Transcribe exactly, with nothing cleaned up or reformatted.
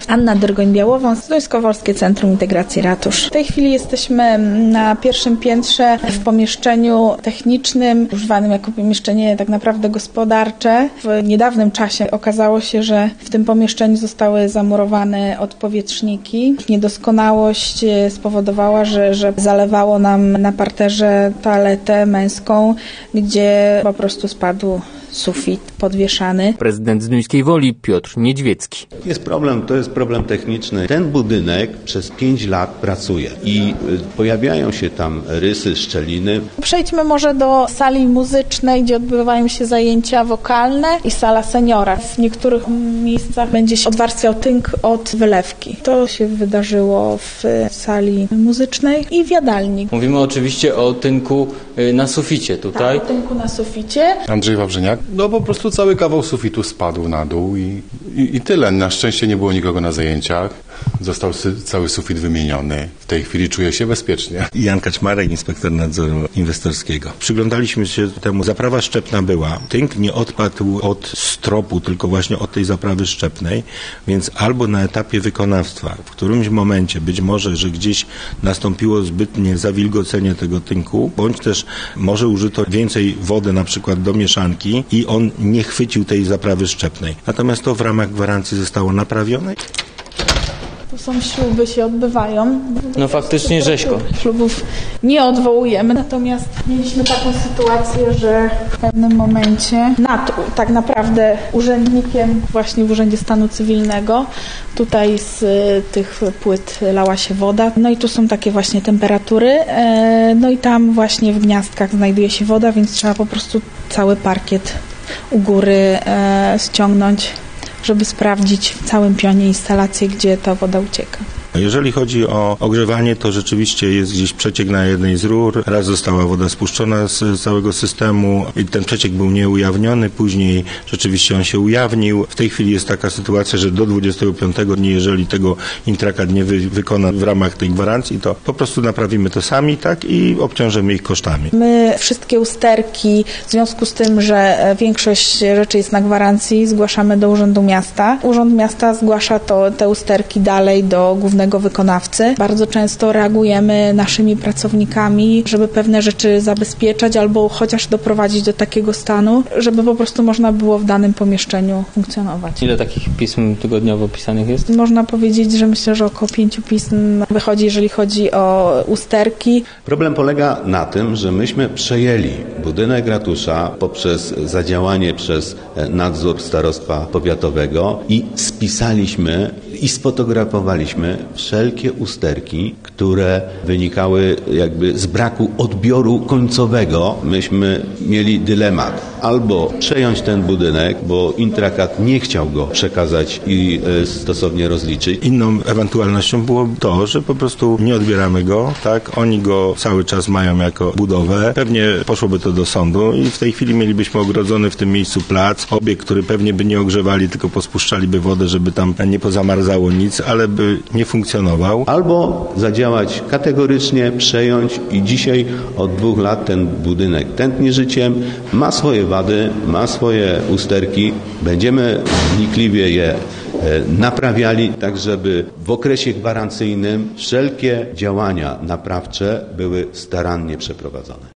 Anna Drgoń-Białowąs, Zduńsko-Wolskie Centrum Integracji Ratusz. W tej chwili jesteśmy na pierwszym piętrze w pomieszczeniu technicznym, używanym jako pomieszczenie tak naprawdę gospodarcze. W niedawnym czasie okazało się, że w tym pomieszczeniu zostały zamurowane odpowietrzniki. Niedoskonałość spowodowała, że, że zalewało nam na parterze toaletę męską, gdzie po prostu spadł sufit podwieszany. Prezydent Zduńskiej Woli Piotr Niedźwiecki. Jest problem, to jest problem techniczny. Ten budynek przez pięć lat pracuje i pojawiają się tam rysy, szczeliny. Przejdźmy może do sali muzycznej, gdzie odbywają się zajęcia wokalne i sala seniora. W niektórych miejscach będzie się odwarstwiał tynk od wylewki. To się wydarzyło w sali muzycznej i w jadalni. Mówimy oczywiście o tynku na suficie tutaj. Tak, o tynku na suficie. Andrzej Wawrzyniak. No po prostu cały kawał sufitu spadł na dół i, i, i tyle. Na szczęście nie było nikogo na zajęciach. Został sy- cały sufit wymieniony. W tej chwili czuję się bezpiecznie. Jan Kaczmarek, inspektor nadzoru inwestorskiego. Przyglądaliśmy się temu. Zaprawa szczepna była. Tynk nie odpadł od stropu, tylko właśnie od tej zaprawy szczepnej, więc albo na etapie wykonawstwa, w którymś momencie być może, że gdzieś nastąpiło zbytnie zawilgocenie tego tynku, bądź też może użyto więcej wody na przykład do mieszanki i on nie chwycił tej zaprawy szczepnej. Natomiast to w ramach gwarancji zostało naprawione. Tu są śluby, się odbywają. No faktycznie rzeźko. Ślubów nie odwołujemy, natomiast mieliśmy taką sytuację, że w pewnym momencie nad tak naprawdę urzędnikiem właśnie w Urzędzie Stanu Cywilnego tutaj z tych płyt lała się woda. No i tu są takie właśnie temperatury. No i tam właśnie w gniazdkach znajduje się woda, więc trzeba po prostu cały parkiet u góry ściągnąć, żeby sprawdzić w całym pionie instalację, gdzie ta woda ucieka. Jeżeli chodzi o ogrzewanie, to rzeczywiście jest gdzieś przeciek na jednej z rur. Raz została woda spuszczona z całego systemu i ten przeciek był nieujawniony. Później rzeczywiście on się ujawnił. W tej chwili jest taka sytuacja, że do dwudziestego piątego dnia, jeżeli tego Intrakat nie wy- wykona w ramach tej gwarancji, to po prostu naprawimy to sami, tak, i obciążymy ich kosztami. My wszystkie usterki, w związku z tym, że większość rzeczy jest na gwarancji, zgłaszamy do Urzędu Miasta. Urząd Miasta zgłasza to, te usterki dalej do głównego wykonawcy. Bardzo często reagujemy naszymi pracownikami, żeby pewne rzeczy zabezpieczać albo chociaż doprowadzić do takiego stanu, żeby po prostu można było w danym pomieszczeniu funkcjonować. Ile takich pism tygodniowo pisanych jest? Można powiedzieć, że myślę, że około pięciu pism wychodzi, jeżeli chodzi o usterki. Problem polega na tym, że myśmy przejęli budynek ratusza poprzez zadziałanie przez nadzór starostwa powiatowego i spisaliśmy i sfotografowaliśmy wszelkie usterki, które wynikały jakby z braku odbioru końcowego. Myśmy mieli dylemat. Albo przejąć ten budynek, bo Intrakat nie chciał go przekazać i e, stosownie rozliczyć. Inną ewentualnością było to, że po prostu nie odbieramy go, tak? Oni go cały czas mają jako budowę. Pewnie poszłoby to do sądu i w tej chwili mielibyśmy ogrodzony w tym miejscu plac, obiekt, który pewnie by nie ogrzewali, tylko pospuszczaliby wodę, żeby tam nie pozamarzało nic, ale by nie funkcjonował. Albo zadziałać kategorycznie, przejąć i dzisiaj od dwóch lat ten budynek tętni życiem, ma swoje wady, ma swoje usterki. Będziemy wnikliwie je naprawiali, tak żeby w okresie gwarancyjnym wszelkie działania naprawcze były starannie przeprowadzone.